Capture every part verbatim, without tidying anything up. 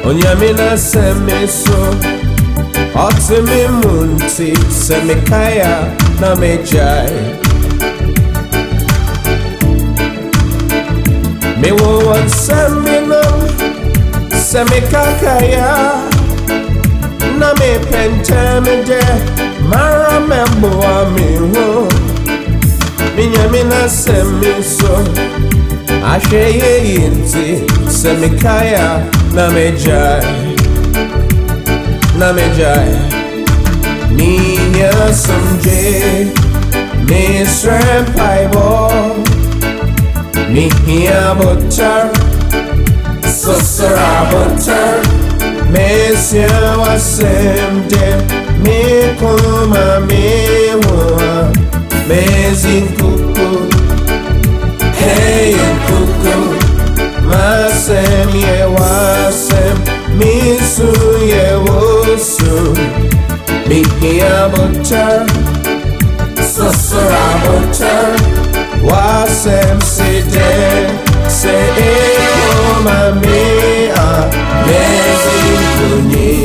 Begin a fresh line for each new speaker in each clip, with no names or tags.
Onyamina semiso Otimi munti semikaya na mejai Me wo wan semino semikakaya na me pentemede mara membo amiho Minyamina semiso Asheye yinti semikaya na mejai na mejai Ninya sumje mi srempaibo Mi hiya butter Susara butter Mesya wasemde Mi kuma mi hua Mezin kuku Hey kuku Masem ye wasem Misu ye wosu Mi hiya butter Susara butter Wasem side Se eo mami a Mezin kuni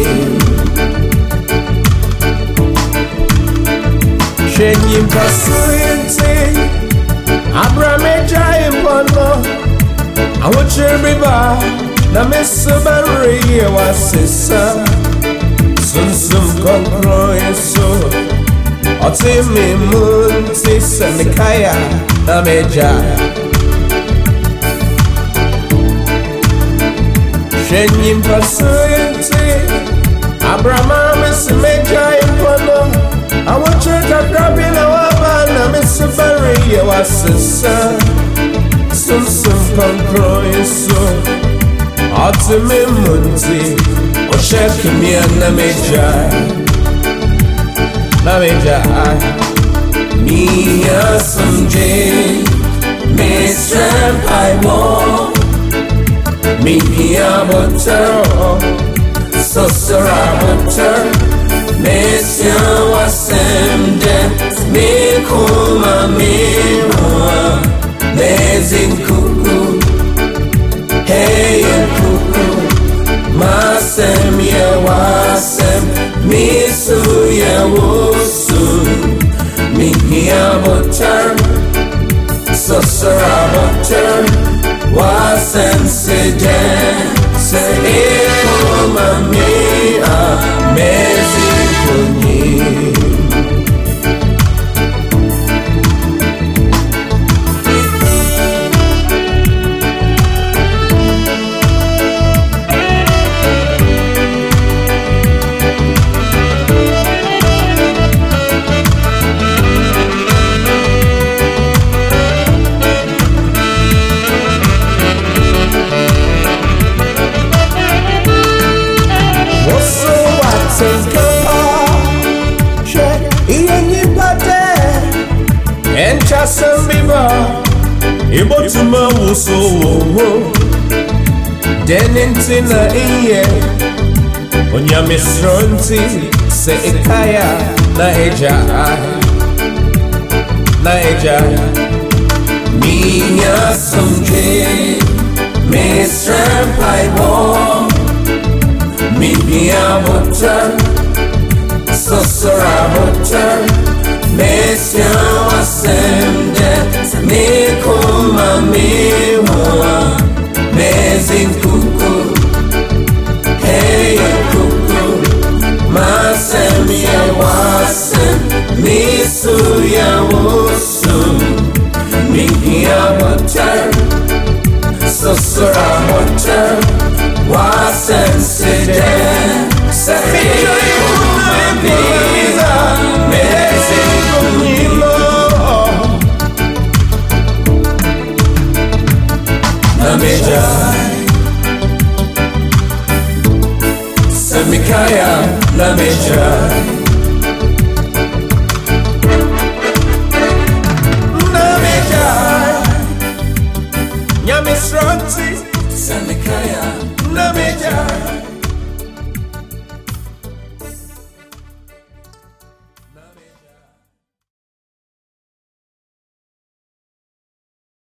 Shenyim pasuyente Abrameja impono Awochiriba Na misubari ye wasisa Sunsum kokro yeso Otimi munti semikaya na mejai Shenyim pasuyente Abrama misi mejai impono Awochirika grabina wabana misubari ye wasisa Sunsum kokro yeso Otimi munti Oshekimia na mejai Na mejai Mia sumje Mister Paibo Mia butter Susara butter Mesya wasemde Mi kuma mi hua Mezin kuku Hey kuku Masem ye wasem Misu ye wosu Mi hiya butter Susara butter Wasem side Se eko mami a Mezin kuni Enchasambiba Ibotuma wuso wo Denintina iye Onyamisronti Se ikaya na eja Na eja Minya sumje Mister Paibo Minya butter Susara butter Mesya wasemde Mi kuma mi hua Mezin kuku Hey kuku Masem ye wasem Misu ye wosu Mi hiya butter Susara butter Wasem side